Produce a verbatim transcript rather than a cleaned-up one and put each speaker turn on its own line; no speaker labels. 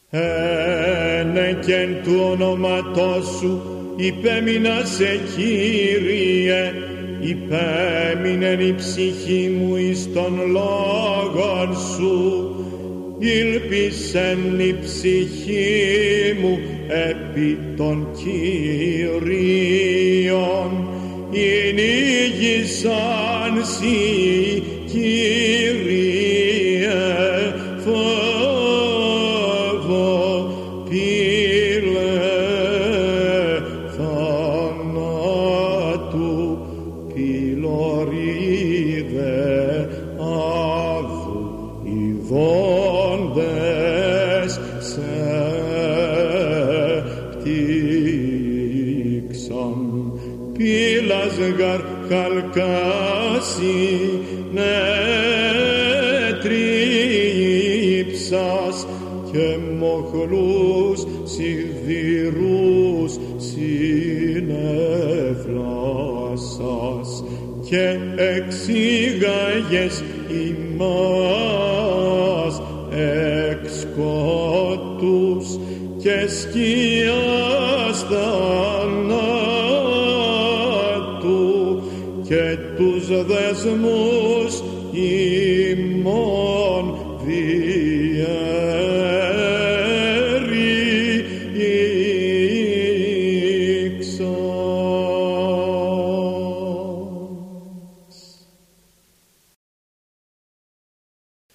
Ένε και εν του ονόματός σου υπέμεινασε, Κύριε, υπέμεινεν η ψυχή μου εις των λόγων σου, ήλπισεν η ψυχή μου επί των Κυρίων, ηνίγησαν σοι, Κύριε, φόβο πήλε θανάτου, πυλωρίδε άδου, ειδώντες σε πτύξαν, πύλας γαρ χαλκάσι ναι τρίψας και μοχλούς σιδηρούς συνευλάσας και εξήγαγες ημάς εξ σκότους και σκιάς θανάτου και τους δεσμούς ημών διέ.